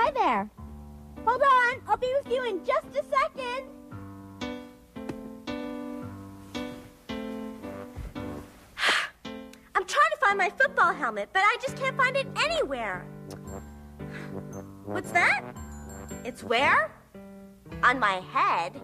Hi there. Hold on, I'll be with you in just a second. I'm trying to find my football helmet, but I just can't find it anywhere. What's that? It's where? On my head?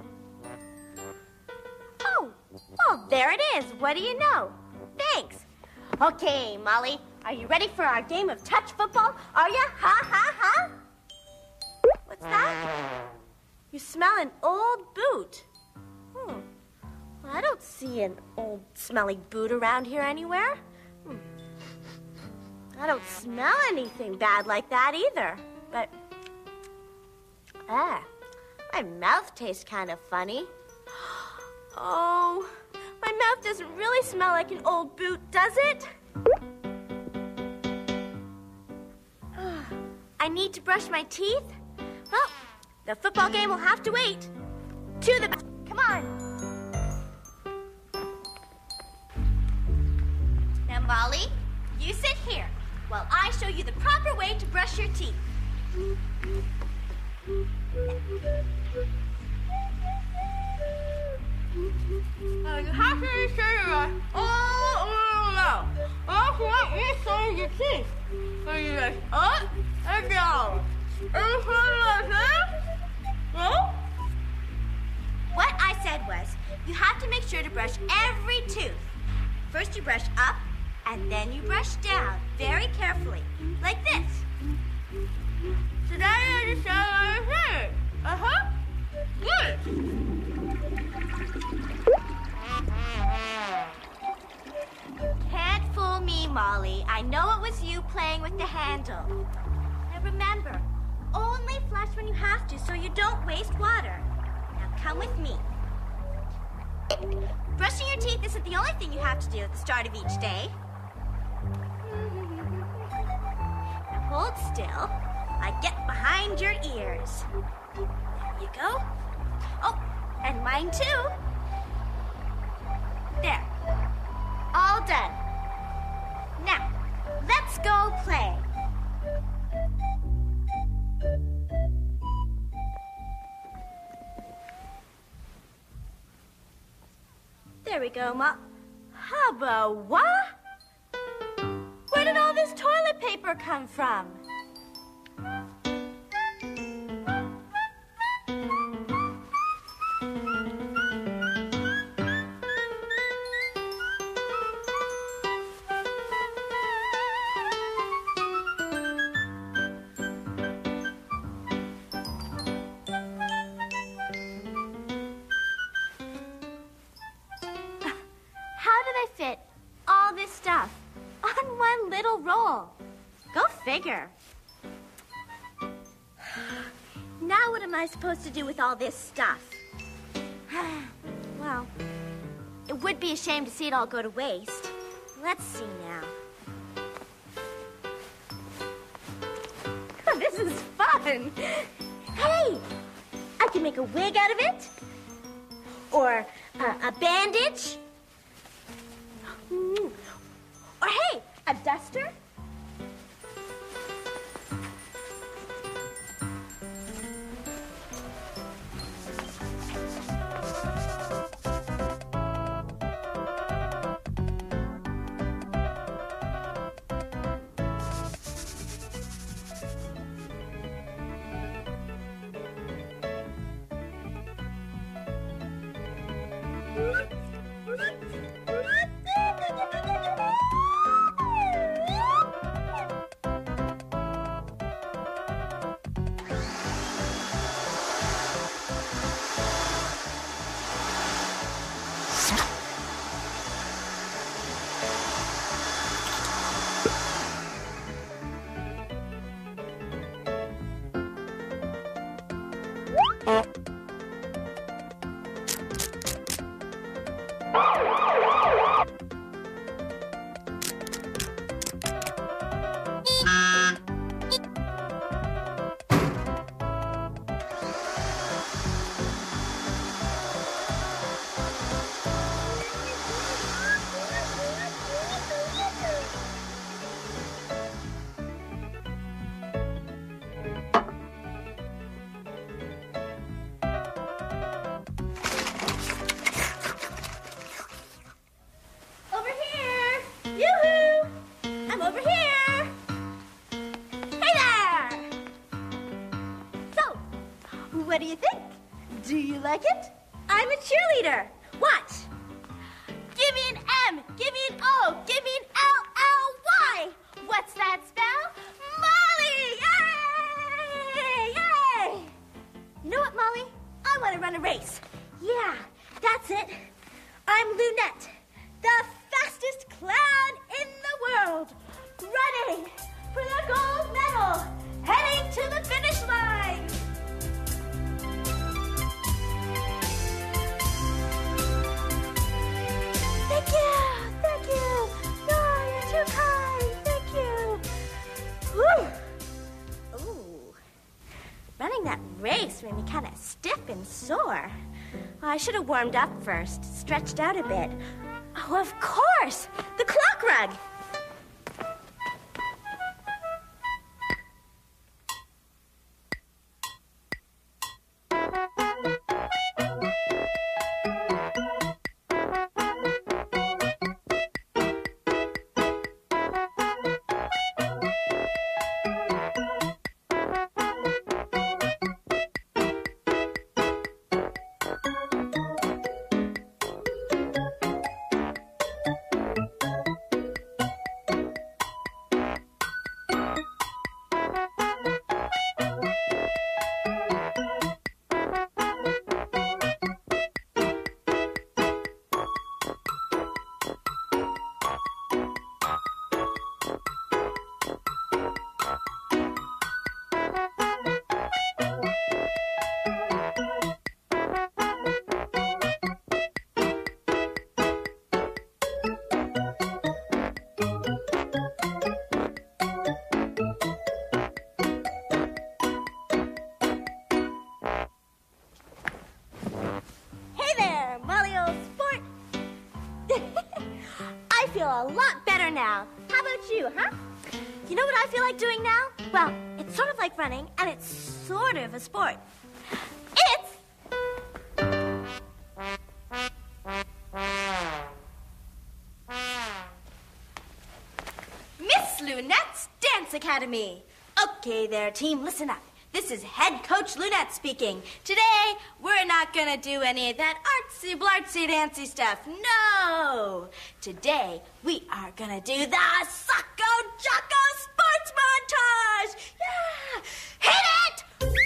Oh, there it is. What do you know? Thanks. Okay, Molly, are you ready for our game of touch football? Are ya? Ha, ha, ha? What's that? You smell an old boot. Well, I don't see an old smelly boot around here anywhere. I don't smell anything bad like that either. But, my mouth tastes kind of funny. Oh, my mouth doesn't really smell like an old boot, does it? I need to brush my teeth. Well, the football game will have to wait. To the... Come on. Now, Molly, you sit here while I show you the proper way to brush your teeth. You have to be sure all around. That's what you show your teeth. So you just up and down. What I said was, you have to make sure to brush every tooth. First you brush up, and then you brush down, very carefully, like this. So now you understand what I'm saying. Good. Can't fool me, Molly. I know it was you playing with the handle. Now remember, only flush when you have to so you don't waste water. Now come with me. Brushing your teeth isn't the only thing you have to do at the start of each day. Now hold still. I get behind your ears. There you go. Oh, and mine too. There. All done. Now, let's go play. There we go, Ma. Hubba, what? Where did all this toilet paper come from? Fit all this stuff on one little roll. Go figure. Now what am I supposed to do with all this stuff? Well, it would be a shame to see it all go to waste. Let's see now. This is fun. Hey, I can make a wig out of it. Or a bandage. Or hey, a duster? What do you think? Do you like it? I'm a cheerleader. Watch. Give me an M. Give me an O. Give me an L-L-Y. What's that spell? Molly! Yay! Yay! You know what, Molly? I want to run a race. Yeah, that's it. I'm Lunette, the fastest clown in the world. Running for the gold medal. Heading to the finish line. Thank you. Thank you. Oh, you're too kind. Thank you. Woo. Ooh. Running that race made me kind of stiff and sore. Oh, I should have warmed up first, stretched out a bit. Oh, of course. The clock rug. A lot better now. How about you, huh? You know what I feel like doing now? Well, it's sort of like running, and it's sort of a sport. It's... Miss Lunette's Dance Academy. Okay there, team, listen up. This is Head Coach Lunette speaking. Today, we're not going to do any of that artsy-blartsy dancy stuff. No! Today, we are going to do the Socko Jocko Sports Montage! Yeah! Hit it!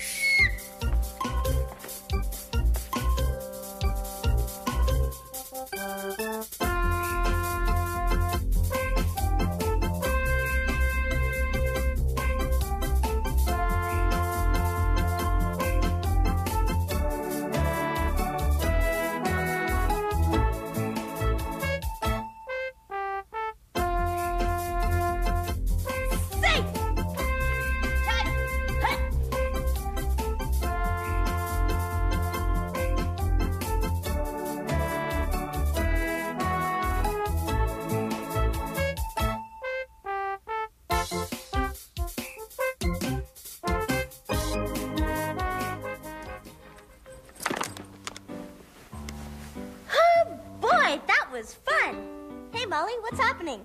Was fun. Hey, Molly, what's happening?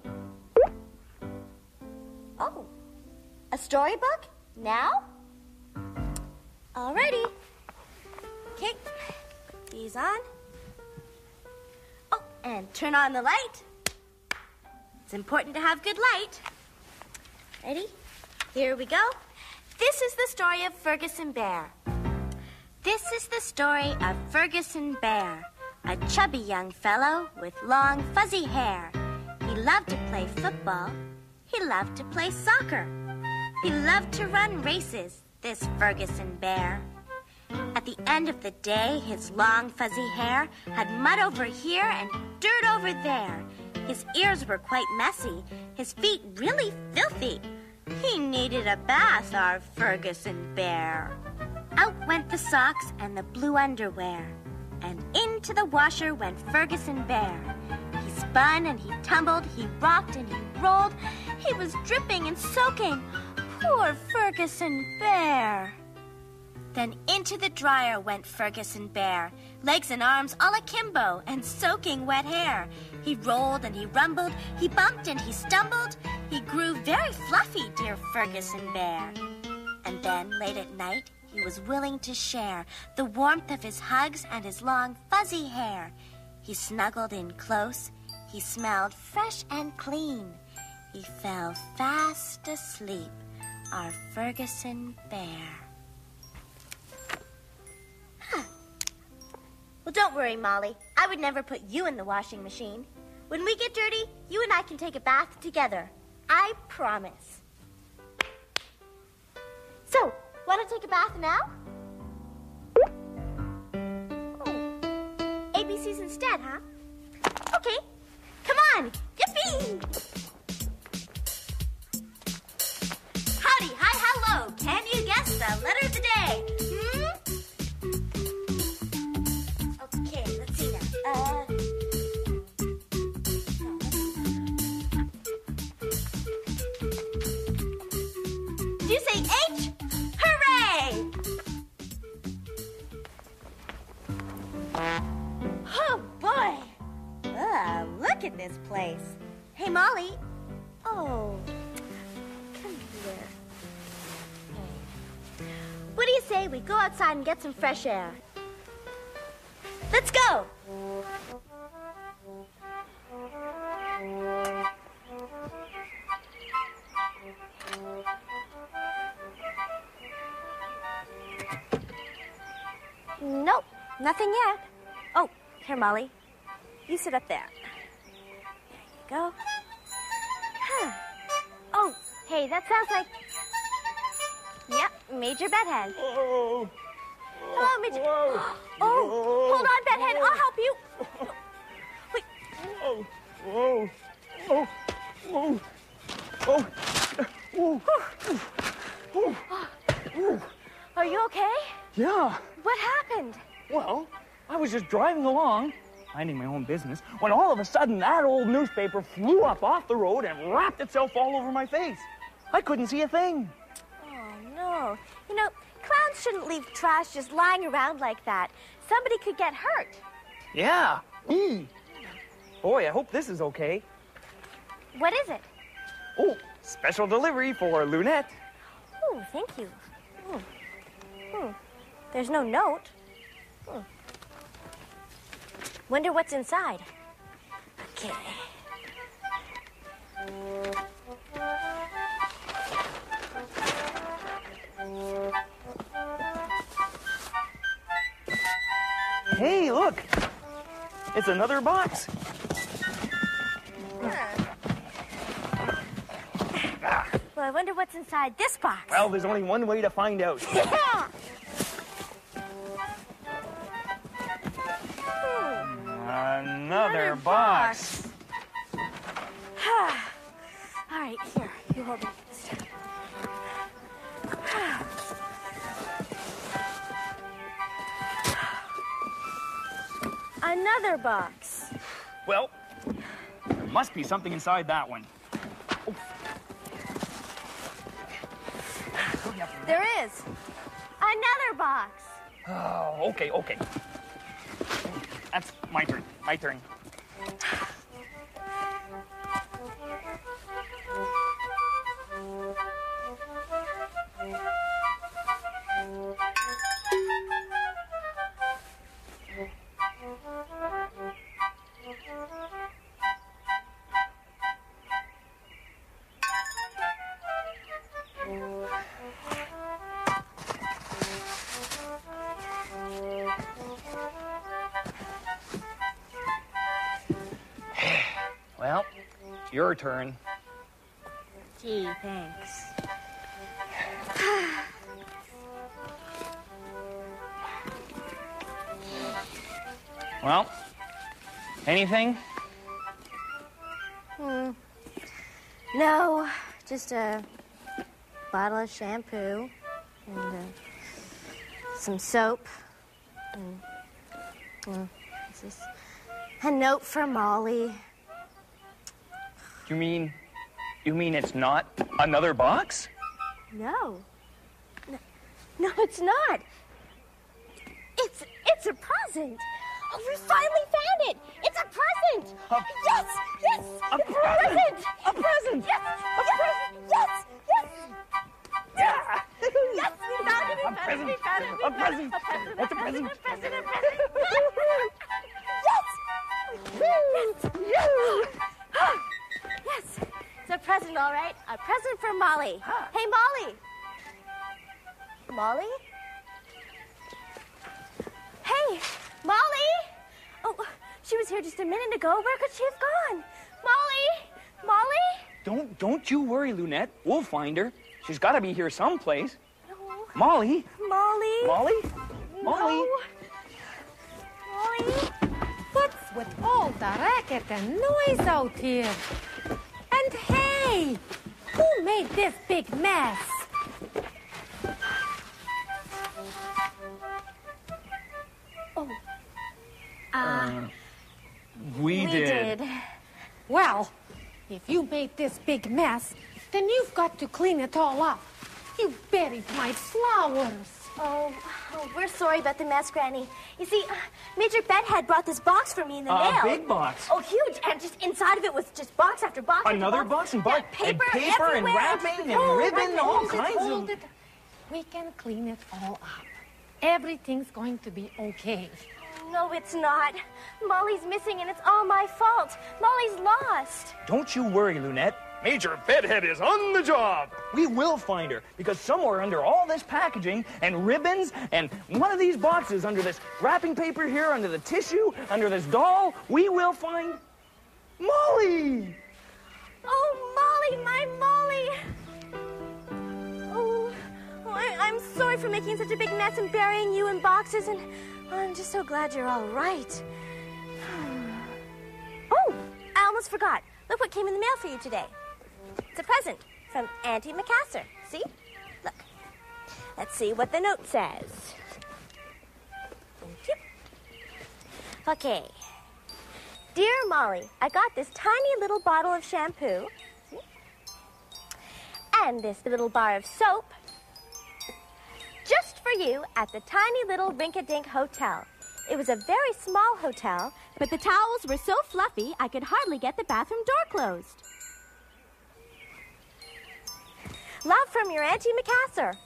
Oh, a storybook? Now? Alrighty. Okay, put these on. Oh, and turn on the light. It's important to have good light. Ready? Here we go. This is the story of Ferguson Bear. This is the story of Ferguson Bear. A chubby young fellow with long, fuzzy hair. He loved to play football. He loved to play soccer. He loved to run races, this Ferguson Bear. At the end of the day, his long, fuzzy hair had mud over here and dirt over there. His ears were quite messy, his feet really filthy. He needed a bath, our Ferguson Bear. Out went the socks and the blue underwear. And into the washer went Ferguson Bear. He spun and he tumbled, he rocked and he rolled. He was dripping and soaking. Poor Ferguson Bear. Then into the dryer went Ferguson Bear, legs and arms all akimbo and soaking wet hair. He rolled and he rumbled, he bumped and he stumbled. He grew very fluffy, dear Ferguson Bear. And then, late at night, he was willing to share the warmth of his hugs and his long, fuzzy hair. He snuggled in close. He smelled fresh and clean. He fell fast asleep, our Ferguson bear. Well, don't worry, Molly. I would never put you in the washing machine. When we get dirty, you and I can take a bath together. I promise. So, want to take a bath now? Oh, ABCs instead, huh? Okay, come on. Yippee! Howdy, hi, hello. Can you guess the letter of the day? Okay, let's see now. Did you say H? Hooray! Oh, boy. Look at this place. Hey, Molly. Oh, come here. Hey. What do you say we go outside and get some fresh air? Let's go. Nope, nothing yet. Oh, here, Molly. You sit up there. There you go. Huh. Oh, hey, that sounds like... Yep, Major Bedhead. Oh. Hello, Major. Whoa. Oh, hold on, Bedhead. I'll help you. Wait. Whoa. Whoa. Oh. Whoa. Oh. Whoa. Whoa. Are you okay? Yeah. What happened? Well, I was just driving along, minding my own business, when all of a sudden that old newspaper flew up off the road and wrapped itself all over my face. I couldn't see a thing. Oh, no. You know, clowns shouldn't leave trash just lying around like that. Somebody could get hurt. Yeah. Boy, I hope this is okay. What is it? Oh, special delivery for Lunette. Oh, thank you. There's no note. Wonder what's inside. Okay. Hey, look. It's another box. Well, I wonder what's inside this box. Well, there's only one way to find out. Yeah. Another box. All right, here. You hold it. Another box. Well, there must be something inside that one. Oh. There is. Another box. Oh, okay. That's my turn. Well, it's your turn. Gee, thanks. Well, anything? No, just a bottle of shampoo and some soap. And it's just a note from Molly. You mean it's not another box? No, it's not. It's a present. Oh, we finally found it. It's a present. Yes. A present. A present. Yes. A present. Yes. Yeah. Yes, we found it. present. A present. That's a present. Yes, it's a present, all right. A present for Molly. Hey, Molly. Molly? Hey, Molly. Oh, she was here just a minute ago. Where could she have gone? Molly? Don't you worry, Lunette. We'll find her. She's got to be here someplace. No. Molly? Molly? Molly? No. Molly? Molly? What's with all the racket and noise out here? And hey, who made this big mess? Oh. We did. Well, if you made this big mess, then you've got to clean it all up. You buried my flowers. Oh, we're sorry about the mess, Granny. You see, Major Bedhead brought this box for me in the mail. A big box. Oh, huge. And just inside of it was just box after box. Another after box and box. Yeah, and paper and wrapping and ribbon, all kinds Hold of... it. We can clean it all up. Everything's going to be okay. No, it's not. Molly's missing, and it's all my fault. Molly's lost. Don't you worry, Lunette. Major Bedhead is on the job. We will find her, because somewhere under all this packaging and ribbons and one of these boxes, under this wrapping paper here, under the tissue, under this doll, we will find Molly. Oh, Molly, my Molly. Oh, I'm sorry for making such a big mess and burying you in boxes, and I'm just so glad you're all right. Oh, I almost forgot. Look what came in the mail for you today. It's a present from Auntie Macassar. See? Look. Let's see what the note says. Okay. Dear Molly, I got this tiny little bottle of shampoo. See? And this little bar of soap. Just for you at the tiny little Rink-a-Dink Hotel. It was a very small hotel, but the towels were so fluffy I could hardly get the bathroom door closed. Love from your Auntie Macassar.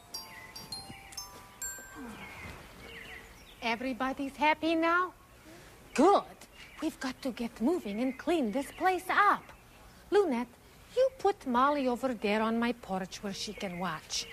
Everybody's happy now? Good. We've got to get moving and clean this place up. Lunette, you put Molly over there on my porch where she can watch.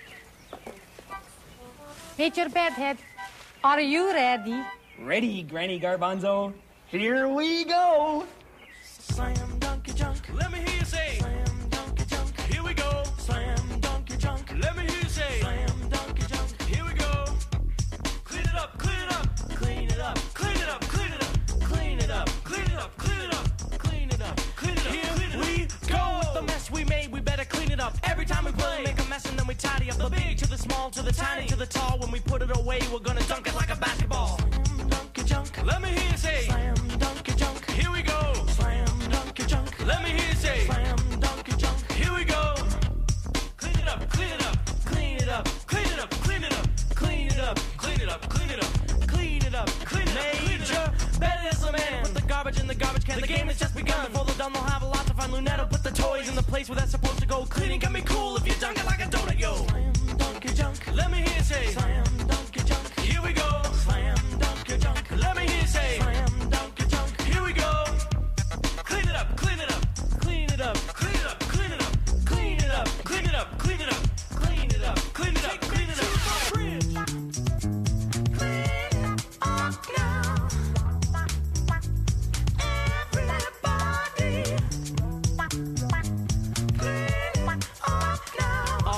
Major Bedhead, are you ready? Ready, Granny Garbanzo. Here we go. Slam dunk your junk. Let me hear you say. Slam dunk your junk. Here we go. Slam dunk your junk. Let me hear you say. Slam dunk your junk. Here we go. Clean it up. Clean it up. Clean it up. Clean it up. Clean it up. Clean it up. Clean it up. Clean it up. Clean it up. Clean it up. Here we go. With the mess we made, we better clean it up. Every time we play, make a mess and then we tidy up. The big to the small to the tiny to the tall. When we put it away, we're gonna dunk it like a basketball. Slam dunk your junk. Let me hear you say. Slam dunk your junk. Here we go. Slam dunk your junk. Let me hear you say. Slam dunk your junk. Here we go. Clean it up. Clean it up. Clean it up. Clean it up. Clean it up. Clean it up. Clean it up. Clean it up. Clean it up. Clean it up. Major Bedhead is the man. Put the garbage in the garbage can. The game has just begun. Before they're done, they'll have a lot to find. Lunetta, put the toys in the place where they're supposed to go. Cleaning can be cool if you dunk it like a donut, yo. Slam dunk your junk. Let me hear you say. Slam dunk your junk. Here we go. Slam dunk your junk. Let me hear you say. Slam dunk your junk. Here we go. Clean it up. Clean it up. Clean it up. Clean it up. Clean it up. Clean it up. Clean it up. Clean it up. Clean it up. Clean it up. Clean it up. Clean it up now. Everybody. Clean it up now.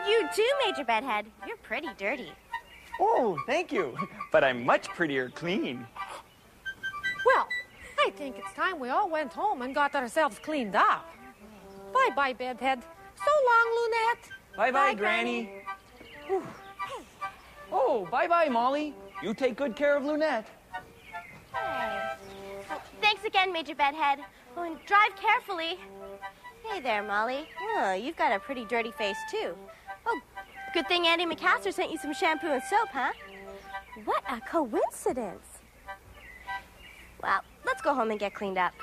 You too, Major Bedhead. You're pretty dirty. Oh, thank you. But I'm much prettier clean. Well, I think it's time we all went home and got ourselves cleaned up. Bye-bye, Bedhead. So long, Lunette. Bye-bye, Granny. Whew. Oh, bye-bye, Molly. You take good care of Lunette. Hey. Oh, thanks again, Major Bedhead. Oh, and drive carefully. Hey there, Molly. Oh, you've got a pretty dirty face, too. Oh, good thing Andy McCaster sent you some shampoo and soap, huh? What a coincidence. Well, let's go home and get cleaned up.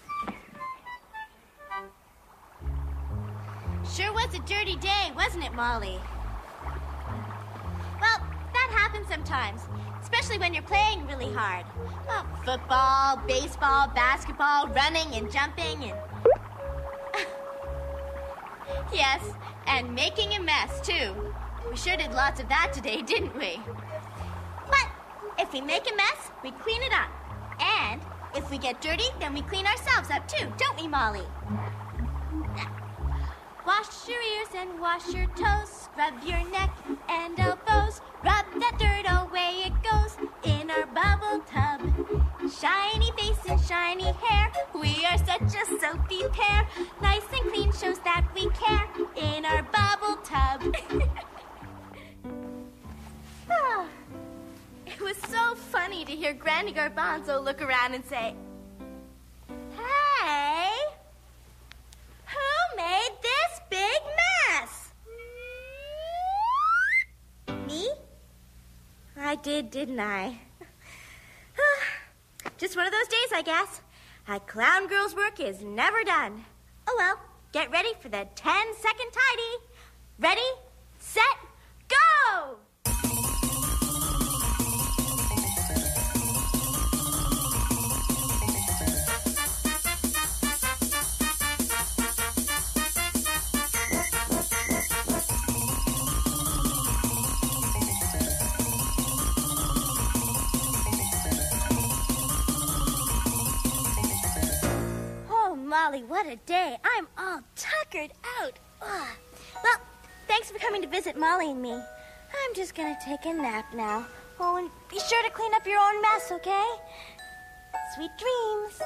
Sure was a dirty day, wasn't it, Molly? Well, that happens sometimes, especially when you're playing really hard. Oh, football, baseball, basketball, running and jumping and... Yes, and making a mess, too. We sure did lots of that today, didn't we? But if we make a mess, we clean it up. And if we get dirty, then we clean ourselves up, too, don't we, Molly? Wash your ears and wash your toes. Scrub your neck and elbows. Rub that dirt away it goes in our bubble tub. Shiny face and shiny hair. We are such a soapy pair. Nice and clean shows that we care in our bubble tub. Oh, it was so funny to hear Granny Garbanzo look around and say, "Hey, who made this big mess?" Me? I did, didn't I? Just one of those days, I guess. A clown girl's work is never done. Oh well, get ready for the 10-second tidy. Ready, set, go! Molly, what a day. I'm all tuckered out. Ugh. Well, thanks for coming to visit Molly and me. I'm just going to take a nap now. Oh, and be sure to clean up your own mess, okay? Sweet dreams.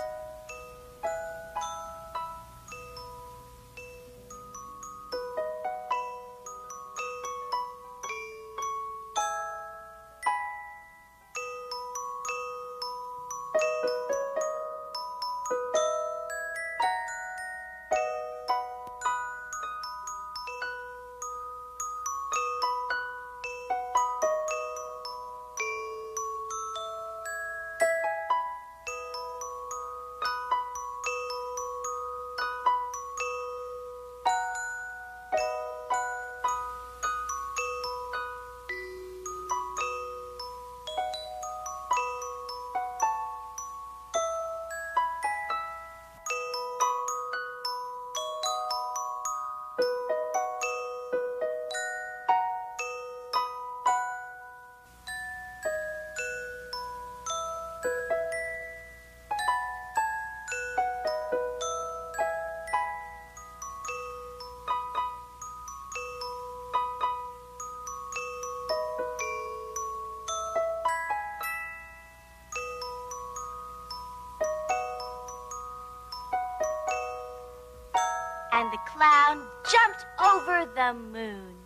And the clown jumped over the moon.